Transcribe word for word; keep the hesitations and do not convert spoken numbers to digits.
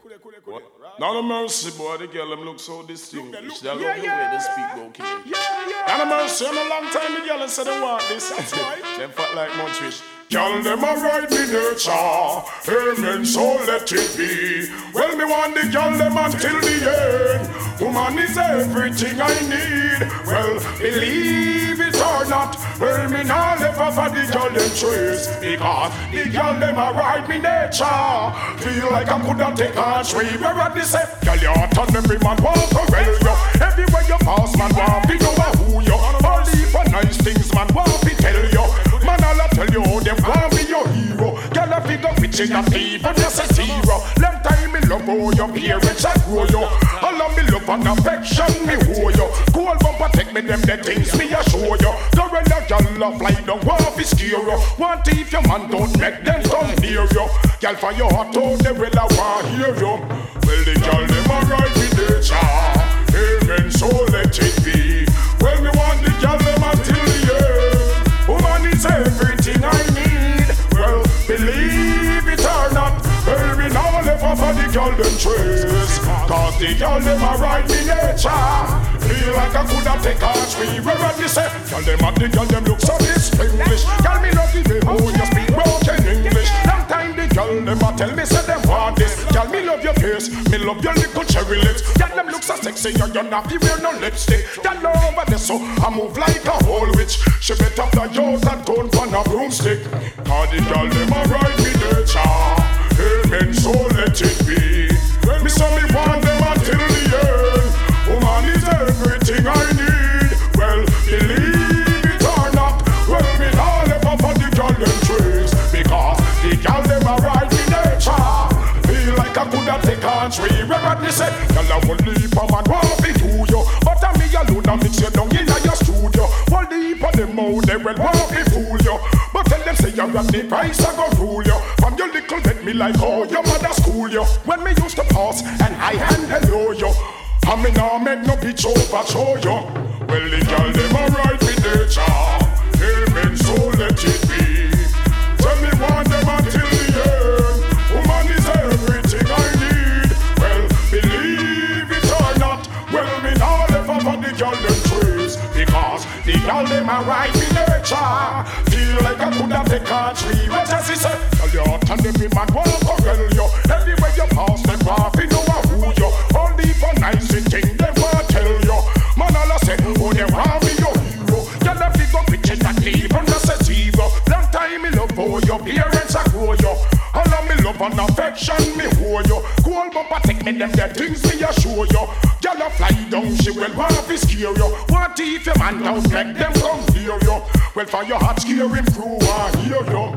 Not a mercy, boy. The girl them look so distinguished. They'll Yeah, love yeah. the way they speak about King. Yeah, yeah. Not a mercy. In a long time, the girl said they want this. That's right. Them fat like Montreal. Girl, them a ride me nature. Amen, so let it be. Well, me want the girl them until the end. Woman is everything I need. Well, believe it or not. Well, me not ever for the girl them choice. Because the girl them a ride me nature. Feel like I coulda take a tree. Where are they say? Girl, you hot on every man want to well you. Everywhere you pass, man want to know who you. All the for nice things, man want to tell you. Man, I'll tell you how them want be your hero. Girl, I figure pitching a thief and just a zero. Long time me love how your parents a grow you. All of me love and affection me hold you. Cool bumper take me them the things me a show you. Gorilla girl a fly down want fi scare you. Want if your man don't make them come near you. Girl for your heart out they will a want hear you. Well the girl them a ride with nature. Amen so let it be. Well me want the girl them until the end. Woman is everything I need. Well, believe it or not. Well, we now live off of the girl them trace. Cause the girl them a ride me nature. Feel like I coulda take a tree. Where are they say? Girl them at the girl them look so distinguished. Girl me love the way how you speak broken English. Long time the girl them a tell me say them want this. Girl me love your face, me love your little cherry lips. Girl them look so sexy and you're not wear no lipstick. Girl over there so I move like a whole witch. She better fly out and turn for a broomstick. Cause the girl them a ride me nature. Amen so let it be. Me so me want them until the end. Woman is everything I need. Well, believe it or not. Well, me all ever for the girl them trees. Because the girl them a ride me nature. Feel like I coulda take a tree. Where they say, girl I will leave a man want me to you. But I me alone a mix you down in your studio. Well, the heap of them out they will want me fool you. But tell them say you're at the price I go rule you. From your little bit me like oh your mother school you. When me used to pass and I hand hello you. I me now make no bitch over show you. Well the girl them a ride with nature. Amen so let it be. Tell me want them until the end. Woman is everything I need. Well believe it or not. Well me now ever for the girl them trees. Because the girl them a ride with nature. Feel like I coulda take a tree. What does he say? Girl you hot and every man want to well you. Everywhere you pass them want to know who you. All the for nice thing they want tell you. Man all I say oh they want be your hero. Girl I figure pictures that leave on the zero. Long time me love how your parents a grow you. All of me love and affection me hold you. Cool bumper take me them the things me a show you. Girl a fly down she will want to scare you. What if your man don't make them come hear you? Well for your heart scare him crew I hear you.